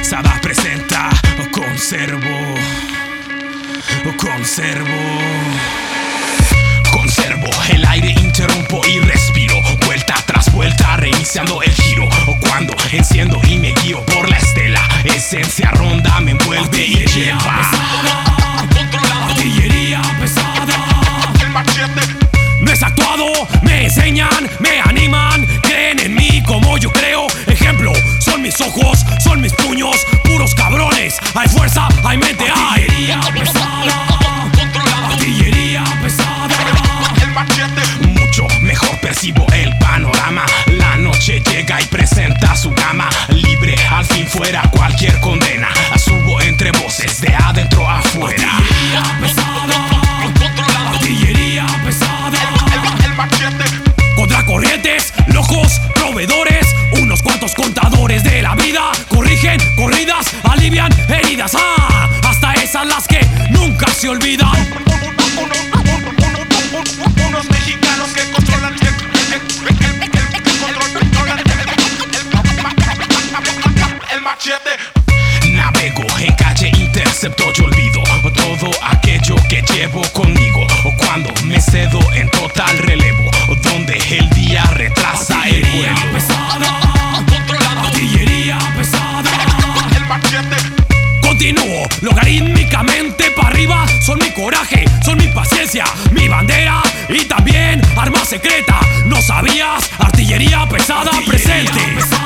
Pesada presenta Conservo el aire, interrumpo y respiro. Vuelta tras vuelta, reiniciando el giro. Cuando enciendo y me guío por la estela, esencia ronda me envuelve y lleva. Artillería pesada. El machete. No es actuado, me enseñan, me animan, creen en mí como yo creo. Ejemplo, son mis ojos, son mis puños, puros cabrones. Hay fuerza, hay mente, hay artillería pesada. Artillería pesada. El machete. Mucho mejor percibo el panorama. La noche llega y presenta su gama. Libre, al fin fuera cualquier condena. Subo entre voces de adentro a afuera. Artillería pesada. Artillería pesada. El machete. Contra corrientes, locos, proveedores. Unos cuantos contadores de la vida. Corrigen corridas, alivian heridas. Hasta esas las que nunca se olvidan. Unos mexicanos que controlan el machete. Navego en calle, intercepto y olvido todo aquello que llevo conmigo. Cuando me cedo en total relevo, donde el día retrasa el vuelo. Artillería pesada. El machete. Continúo logarítmicamente para arriba. Son mi coraje, son mi paciencia, mi bandera y también arma secreta. ¿No sabías? Artillería pesada presente.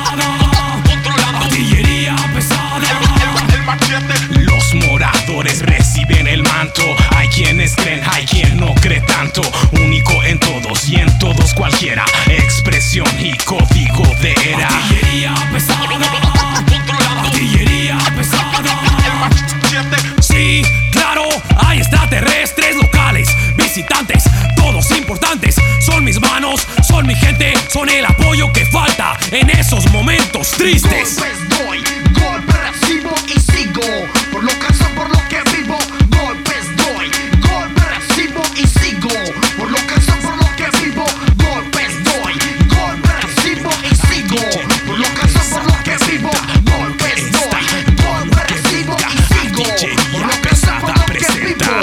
Artillería pesada. El machete. Los moradores reciben el manto. Hay quienes creen, hay quien no cree tanto. Único en todos y en todos cualquiera. Expresión y código de era. Artillería pesada. Artillería pesada. El machete. Sí, claro, hay extraterrestres locales, visitantes, todos importantes. Son mis manos, son mi gente, son el apoyo que falta en esos momentos tristes. Golpes doy, golpes recibo y sigo. Por lo que soy, por lo que vivo. Golpes doy, golpes recibo y sigo. Por lo que soy, por lo que vivo. Golpes doy, golpes recibo y sigo. Por lo que soy, por lo que vivo. Golpes doy, golpes recibo y sigo. Por lo que soy, por lo que vivo.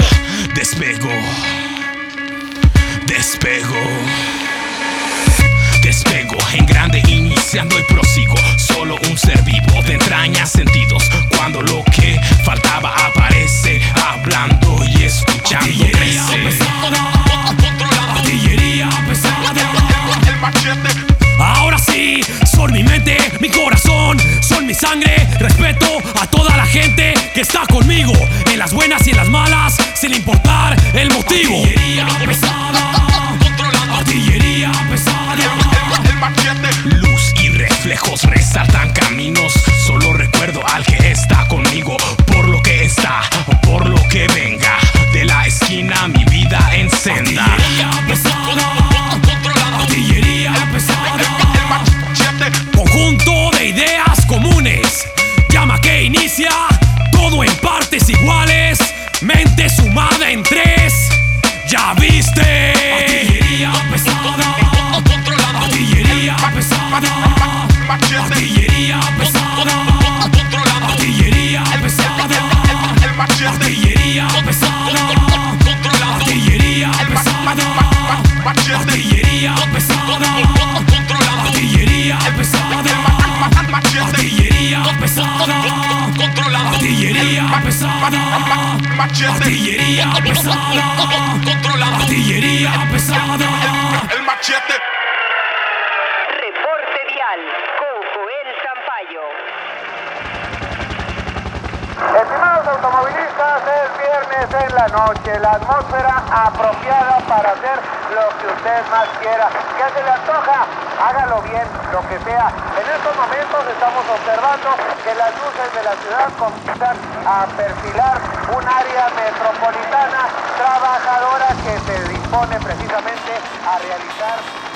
Despego en grande, iniciando y prosigo. Solo un ser vivo de entrañas, sentidos. Cuando lo que faltaba aparece, hablando y escuchando crece. Artillería pesada. El machete. Ahora sí, son mi mente, mi corazón, son mi sangre. Respeto a toda la gente que está conmigo, en las buenas y en las malas, sin importar el motivo. Artillería pesada. Artillería pesada. El machete. Luz y reflejos resaltan caminos. Solo recuerdo al que está conmigo. Por lo que está, por lo que venga. De la esquina mi vida en senda. Artillería pesada. Artillería pesada. El machete. Conjunto de ideas comunes. Llama que inicia. Todo en partes iguales. Mente sumada en tres. ¿Ya viste? Artillería pesada. Artillería pesada. Artillería pesada. Artillería pesada. Artillería pesada. Artillería pesada. Artillería pesada. Artillería pesada. Artillería pesada. Artillería pesada. Artillería pesada. Artillería pesada. El machete. Reporte vial con Joel Sampaio. Estimados automovilistas, es viernes en la noche, la atmósfera apropiada para hacer lo que usted más quiera. ¿Qué se le antoja? Hágalo bien, lo que sea. En estos momentos estamos observando que las luces de la ciudad comienzan a perfilar un área metropolitana trabajadora que se dispone precisamente a realizar